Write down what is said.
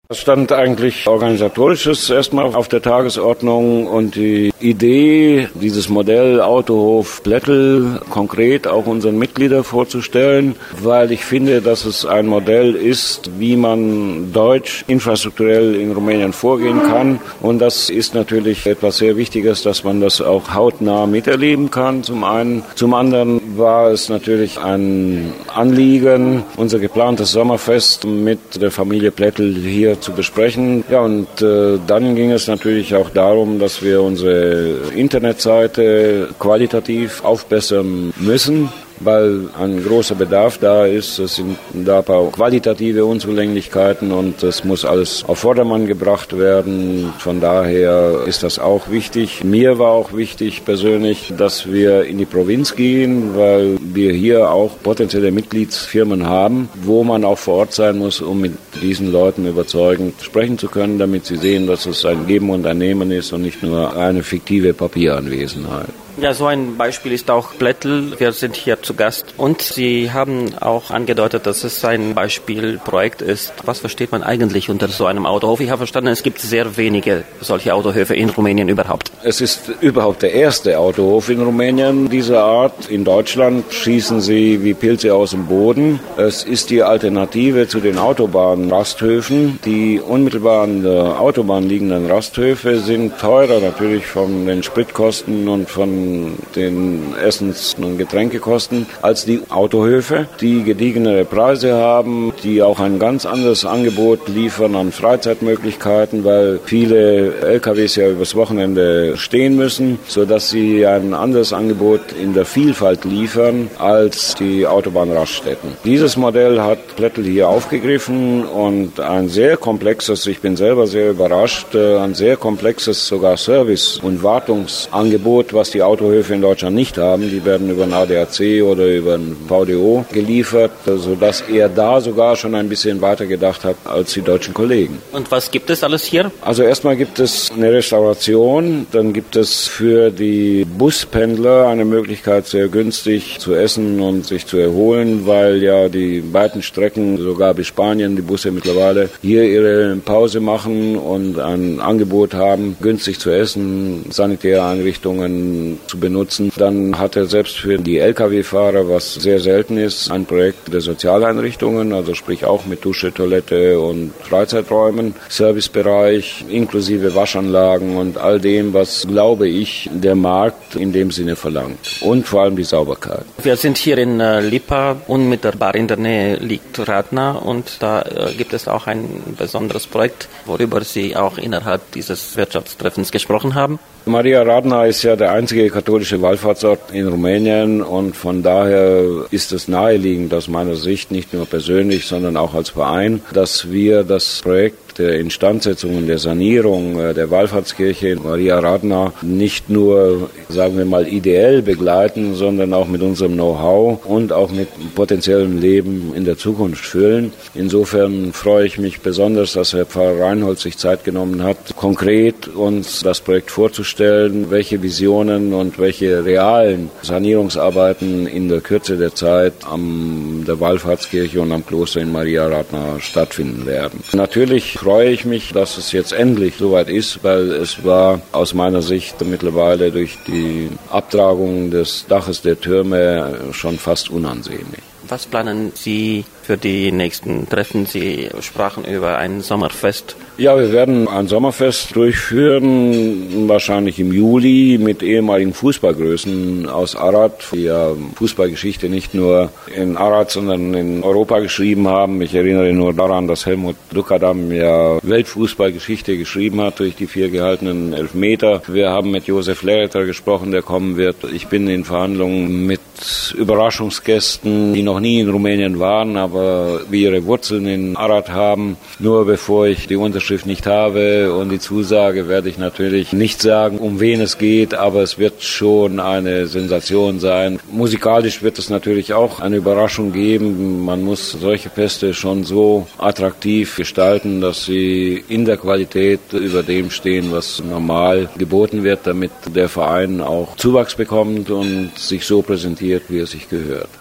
Es stand eigentlich Organisatorisches erstmal auf der Tagesordnung und die Idee, dieses Modell Autohof Plättl konkret auch unseren Mitgliedern vorzustellen, weil ich finde, dass es ein Modell ist, wie man deutsch infrastrukturell in Rumänien vorgehen kann. Und das ist natürlich etwas sehr Wichtiges, dass man das auch hautnah miterleben kann, zum einen. Zum anderen war es natürlich ein Anliegen, unser geplantes Sommerfest mit der Familie Plättl hier zu besprechen. Ja, und dann ging es natürlich auch darum, dass wir unsere Internetseite qualitativ aufbessern müssen, weil ein großer Bedarf da ist. Es sind da ein paar qualitative Unzulänglichkeiten und es muss alles auf Vordermann gebracht werden. Von daher ist das auch wichtig. Mir war auch wichtig persönlich, dass wir in die Provinz gehen, weil wir hier auch potenzielle Mitgliedsfirmen haben, wo man auch vor Ort sein muss, um mit diesen Leuten überzeugend sprechen zu können, damit sie sehen, dass es ein Geben und ein Nehmen ist und nicht nur eine fiktive Papieranwesenheit. Ja, so ein Beispiel ist auch Plättl. Wir sind hier zu Gast und Sie haben auch angedeutet, dass es ein Beispielprojekt ist. Was versteht man eigentlich unter so einem Autohof? Ich habe verstanden, es gibt sehr wenige solche Autohöfe in Rumänien überhaupt. Es ist überhaupt der erste Autohof in Rumänien dieser Art. In Deutschland schießen sie wie Pilze aus dem Boden. Es ist die Alternative zu den Autobahnrasthöfen. Die unmittelbar an der Autobahn liegenden Rasthöfe sind teurer natürlich von den Spritkosten und von den Essens- und Getränkekosten als die Autohöfe, die gediegenere Preise haben, die auch ein ganz anderes Angebot liefern an Freizeitmöglichkeiten, weil viele LKWs ja übers Wochenende stehen müssen, sodass sie ein anderes Angebot in der Vielfalt liefern als die Autobahnraststätten. Dieses Modell hat Plättl hier aufgegriffen und ein sehr komplexes, ich bin selber sehr überrascht, ein sehr komplexes sogar Service- und Wartungsangebot, was die Autohöfe in Deutschland nicht haben. Die werden über ein ADAC oder über ein VDO geliefert, sodass er da sogar schon ein bisschen weiter gedacht hat als die deutschen Kollegen. Und was gibt es alles hier? Also erstmal gibt es eine Restauration, dann gibt es für die Buspendler eine Möglichkeit, sehr günstig zu essen und sich zu erholen, weil ja die weiten Strecken, sogar bis Spanien, die Busse mittlerweile hier ihre Pause machen und ein Angebot haben, günstig zu essen, sanitäre Einrichtungen zu benutzen. Dann hat er selbst für die Lkw-Fahrer, was sehr selten ist, ein Projekt der Sozialeinrichtungen, also sprich auch mit Dusche, Toilette und Freizeiträumen, Servicebereich inklusive Waschanlagen und all dem, was, glaube ich, der Markt in dem Sinne verlangt. Und vor allem die Sauberkeit. Wir sind hier in Lipa, unmittelbar in der Nähe liegt Radna und da gibt es auch ein besonderes Projekt, worüber Sie auch innerhalb dieses Wirtschaftstreffens gesprochen haben. Maria Radna ist ja der einzige katholische Wallfahrtsort in Rumänien und von daher ist es naheliegend aus meiner Sicht, nicht nur persönlich, sondern auch als Verein, dass wir das Projekt der Instandsetzung und der Sanierung der Wallfahrtskirche in Maria Radna nicht nur, sagen wir mal, ideell begleiten, sondern auch mit unserem Know-how und auch mit potenziellem Leben in der Zukunft füllen. Insofern freue ich mich besonders, dass Herr Pfarrer Reinholz sich Zeit genommen hat, konkret uns das Projekt vorzustellen, welche Visionen und welche realen Sanierungsarbeiten in der Kürze der Zeit an der Wallfahrtskirche und am Kloster in Maria Radna stattfinden werden. Natürlich freue ich mich, dass es jetzt endlich soweit ist, weil es war aus meiner Sicht mittlerweile durch die Abtragung des Daches der Türme schon fast unansehnlich. Was planen Sie für die nächsten Treffen? Sie sprachen über ein Sommerfest. Ja, wir werden ein Sommerfest durchführen, wahrscheinlich im Juli, mit ehemaligen Fußballgrößen aus Arad, die ja Fußballgeschichte nicht nur in Arad, sondern in Europa geschrieben haben. Ich erinnere nur daran, dass Helmut Dukadam ja Weltfußballgeschichte geschrieben hat durch die 4 gehaltenen Elfmeter. Wir haben mit Josef Lehreter gesprochen, der kommen wird. Ich bin in Verhandlungen mit Überraschungsgästen, die noch nie in Rumänien waren, aber wir ihre Wurzeln in Arad haben. Nur bevor ich die Unterschrift nicht habe und die Zusage, werde ich natürlich nicht sagen, um wen es geht, aber es wird schon eine Sensation sein. Musikalisch wird es natürlich auch eine Überraschung geben. Man muss solche Feste schon so attraktiv gestalten, dass sie in der Qualität über dem stehen, was normal geboten wird, damit der Verein auch Zuwachs bekommt und sich so präsentiert, wie es sich gehört.